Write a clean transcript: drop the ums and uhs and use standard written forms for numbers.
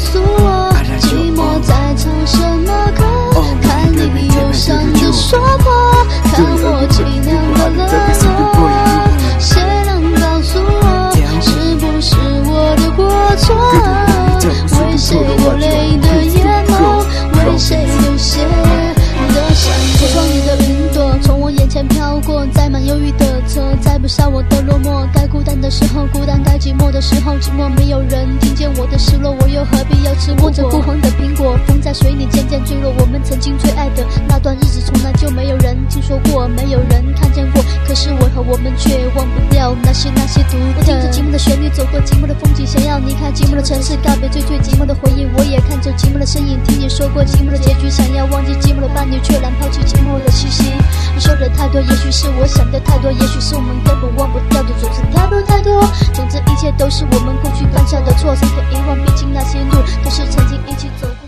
诉我，寂寞在唱什么歌？看你忧伤的说破，看我凄凉的冷漠，谁能告诉我，是不是我的过错？为谁流泪的眼眸，为谁流血的闪躲？窗里的云朵从我眼前飘过，载满忧郁的车，载不下我的落寞。该孤单的时候孤单，该寂寞的时候寂寞，没有人听见我的失落，我又何必要吃握着枯黄的苹果？风在水里渐渐坠落，我们曾经最爱的那段日子，从来就没有人听说过，没有人看见过。可是为何我们却忘不掉那些独特？我听着寂寞的旋律，走过寂寞的风景，想要离开寂寞的城市，告别最寂寞的回忆。我也看着寂寞的身影，听你说过寂寞的结局，想要忘记寂寞的伴侣，却懒抛弃寂寞的气息。你说的太多，也许是我想的太多，也许是我们根本忘不掉的，总是太多。总之一切都是我们过去犯下的错，谁可遗忘